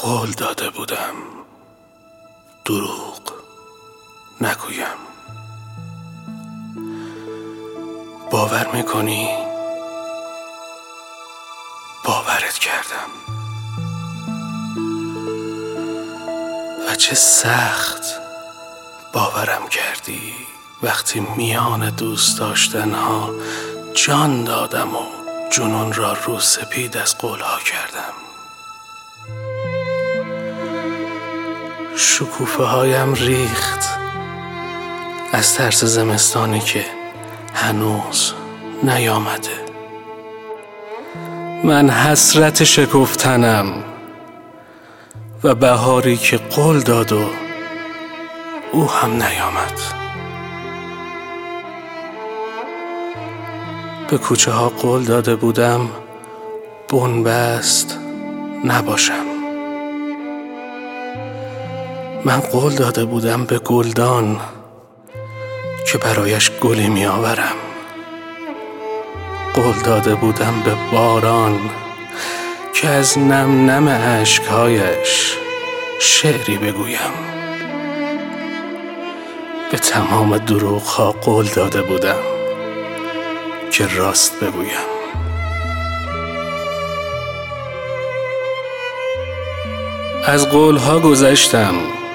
قول داده بودم دروغ نگویم. باور میکنی؟ باورت کردم و چه سخت باورم کردی وقتی میان دوست داشتنها جان دادم و جنون را رو سپید از قولها کردم. شکوفه هایم ریخت از ترس زمستانی که هنوز نیامده. من حسرت شکفتنم و بهاری که قول داد و او هم نیامد. به کوچه ها قول داده بودم بنبست نباشم. من قول داده بودم به گلدان که برایش گلی می آورم. قول داده بودم به باران که از نم نم اشکهایش شعری بگویم. به تمام دروغها قول داده بودم که راست بگویم. از قولها گذشتم،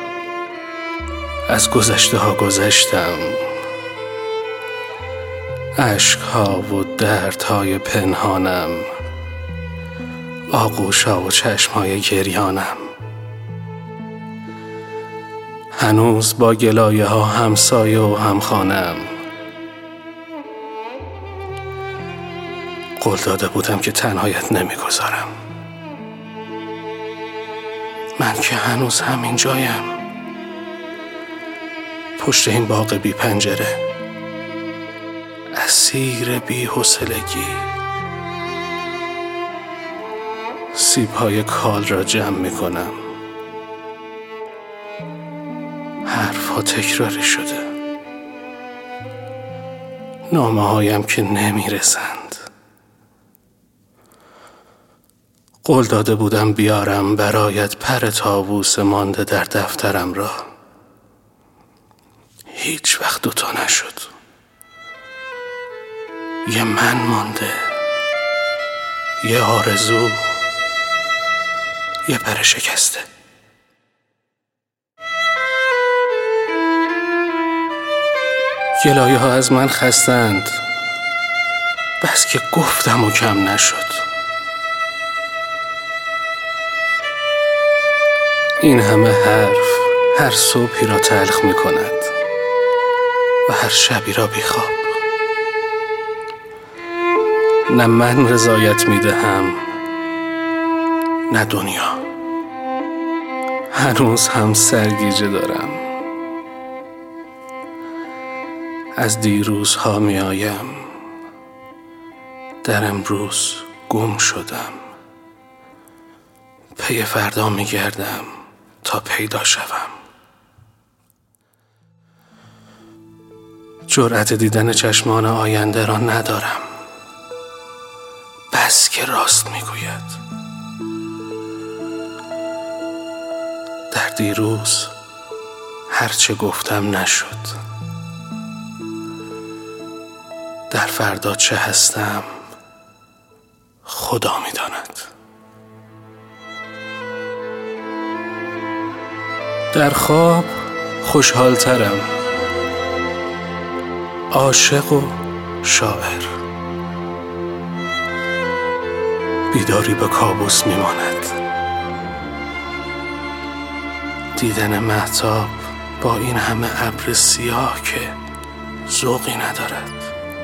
از گذشته ها گذشتم. اشکها و دردهای پنهانم، آغوشها و چشمهای گریانم. هنوز با گلایه ها همسایه و همخانم. قول داده بودم که تنهایت نمیگذارم. من که هنوز همین جایم، پشت این باغ بی پنجره، اسیر بی حوصلگی. سیب‌های کال را جمع می‌کنم. حرف‌ها تکراری شده. نامه‌هایم که نمی‌رسند. قول داده بودم بیارم برایت پر طاووس مانده در دفترم را. هیچ وقت دوتا نشد. یه من مانده، یه آرزو، یه پر شکسته. گلایه ها از من خستند، بس که گفتم و کم نشد. این همه حرف هر صبحی را تلخ می کند و هر شبی را بیخواب. نه من رضایت می دهم نه دنیا. هنوز هم سرگیجه دارم. از دیروزها می آیم، در امروز گم شدم. پی فردا می گردم تا پیدا شوم. جرأت دیدن چشمان آینده را ندارم، بس که راست میگوید. در دیروز هرچه گفتم نشد. در فردا چه هستم خدا میداند. در خواب خوشحالترم، عاشق و شاعر. بیداری به کابوس میماند. دیدن مهتاب با این همه ابر سیاه که ذوقی ندارد.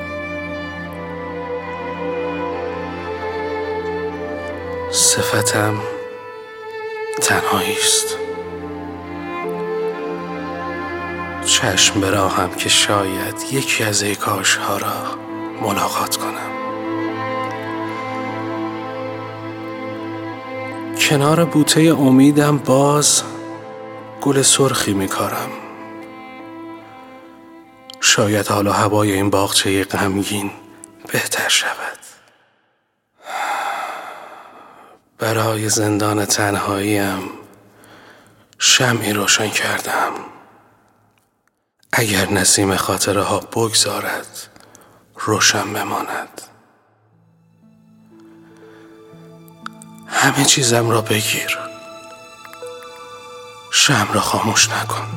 صفتم تنهایی است. چشم به راهم که شاید یکی از ای کاش ها را ملاقات کنم. کنار بوته امیدم باز گل سرخی میکارم. شاید حالا هوای این باغچه غمگین بهتر شود. برای زندان تنهاییم شمعی روشن کردم. اگر نسیم خاطره ها بگذارد روشن بماند. همه چیزم را بگیر، شمع را خاموش نکن،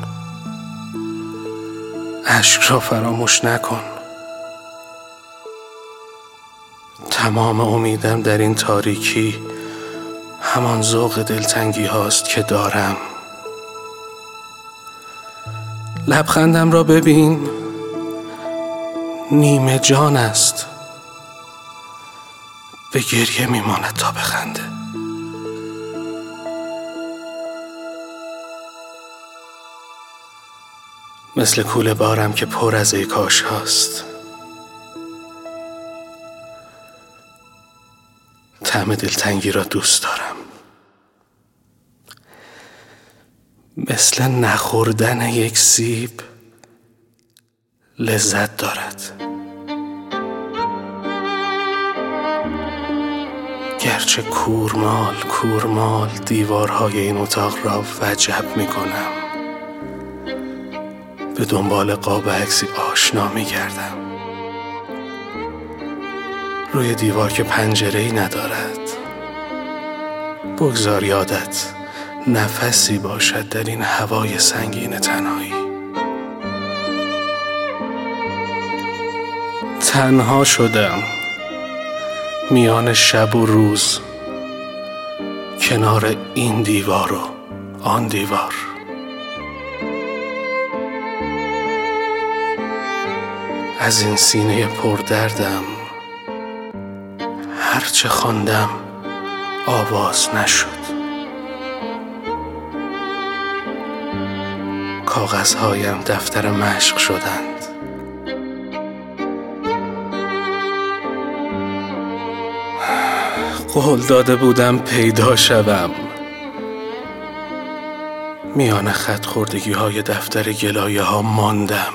اشک را فراموش نکن. تمام امیدم در این تاریکی همان ذوق دلتنگی هاست که دارم. لبخندم را ببین، نیمه جان است، به گریه میماند تا بخنده. مثل کوله بارم که پر از ای کاش هاست. طعم دلتنگی را دوست دارم. مثل نخوردن یک سیب لذت دارد. گرچه کورمال دیوارهای این اتاق را وجب می کنم، به دنبال قاب عکسی آشنا می گردم. روی دیوار که پنجره‌ای ندارد. بگذار یادت نفسی باشد در این هوای سنگین تنهایی. تنها شدم میان شب و روز، کنار این دیوار و آن دیوار. از این سینه پردردم هرچه خواندم آواز نشد. کاغذهایم دفتر مشق شدند. قول داده بودم پیدا شوم. میان خط خوردگی های دفتر گلایه ها ماندم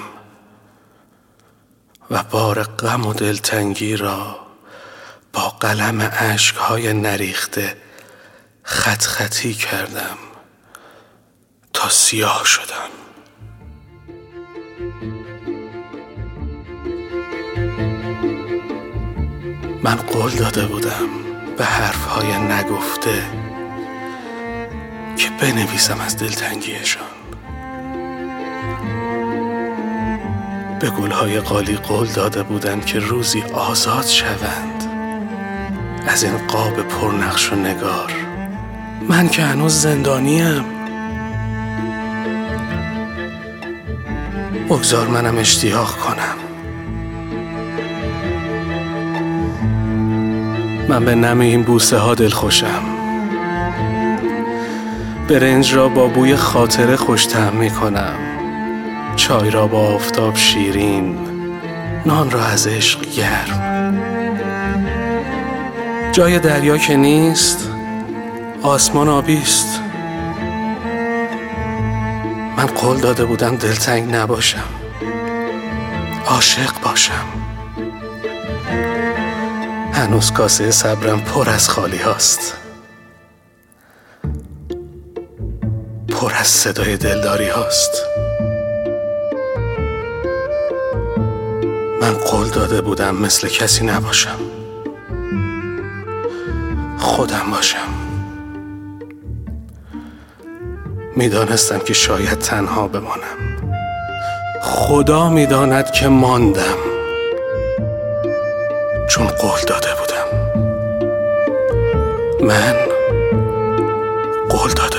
و بار غم و دلتنگی را با قلم اشک‌های نریخته خط خطی کردم تا سیاه شدم. من قول داده بودم به حرف‌های نگفته که بنویسم از دلتنگیشان. به گل‌های قالی قول داده بودم که روزی آزاد شوند از این قاب پرنقش و نگار. من که هنوز زندانیم. بگذار منم اشتیاق کنم. من به نم این بوسه ها دل خوشم. برنج را با بوی خاطره خوش طعم می کنم. چای را با آفتاب شیرین، نان را از عشق گرم. جای دریا که نیست، آسمان آبیست. من قول داده بودم دلتنگ نباشم، عاشق باشم. هنوز کاسه صبرم پر از خالی هاست، پر از صدای دلداری هاست. من قول داده بودم مثل کسی نباشم، خودم باشم. میدانستم که شاید تنها بمانم. خدا میداند که ماندم، چون قول داده بودم. من قول داده